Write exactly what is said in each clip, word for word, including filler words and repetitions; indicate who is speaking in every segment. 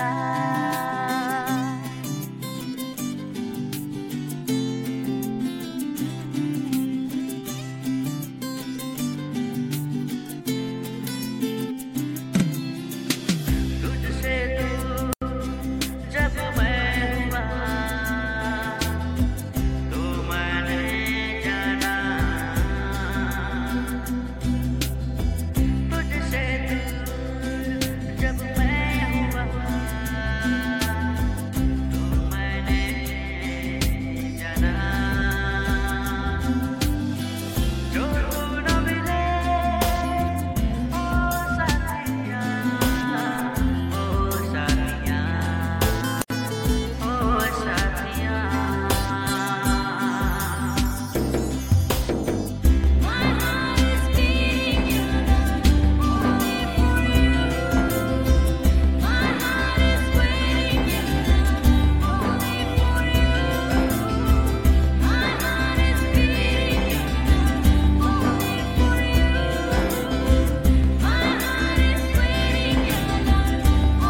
Speaker 1: फैसला। तुझसे दूर जब मैं हुआ तो मैंने जाना, तुझसे दूर जब मैं हुआ तो मैंने जाना। जो तू न मिले ओ साथिया, ओ साथिया, ओ साथिया। My heart is beating you now, only for you. My heart is waiting you now, only for you. My heart is beating you now, only for you. My heart is waiting you now,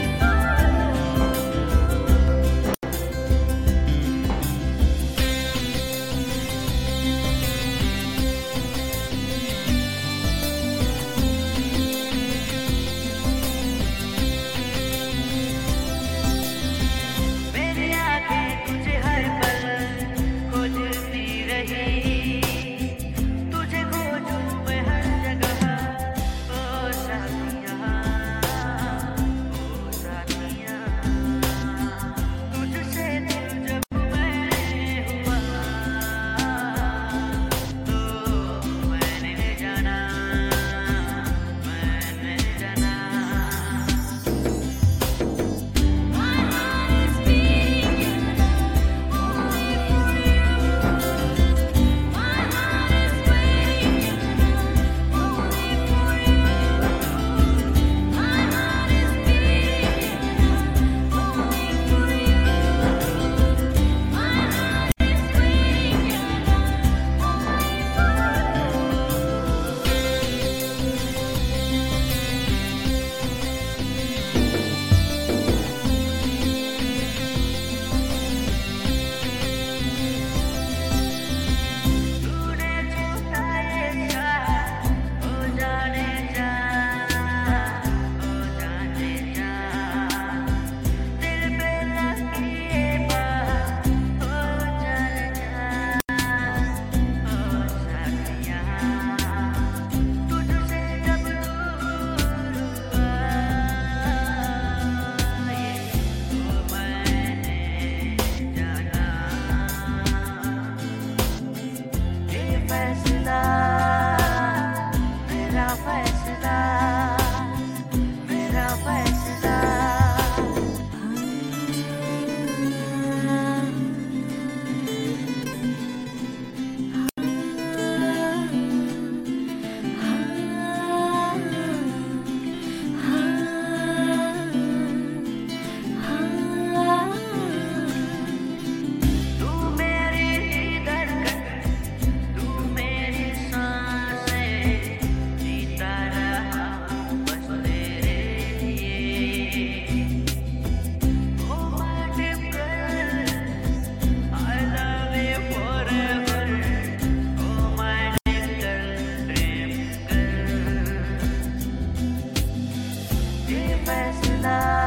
Speaker 1: मेरी आँखें तुझे हर पल खोजती रही, तुझे खोजूं मैं हर जगह ओ साथिया, ओ साथिया। तुझसे दूर जब मैं हुआ तो मैंने जाना, मैंने जाना। My heart is beating you now, only for you. My heart is waiting you now, only for you. My heart is beating you now, only for you. My heart is waiting you now, तूने छोड़ा ये चाह ओ जाने जा, ओ जाने जा। दिल पे लगी ये बात ओ जाने जा, ओ साथिया। तुझसे जब दूर हुआ ये तो मैंने जाना। ये फैसला मेरा फैसला, मेरा फैसला। तू मेरी धड़कन, तू मेरी सांसें, जीता रहा बस तेरे लिए। Oh my dear, I love you forever. Oh my dear, प्रेम कर। ये फैसला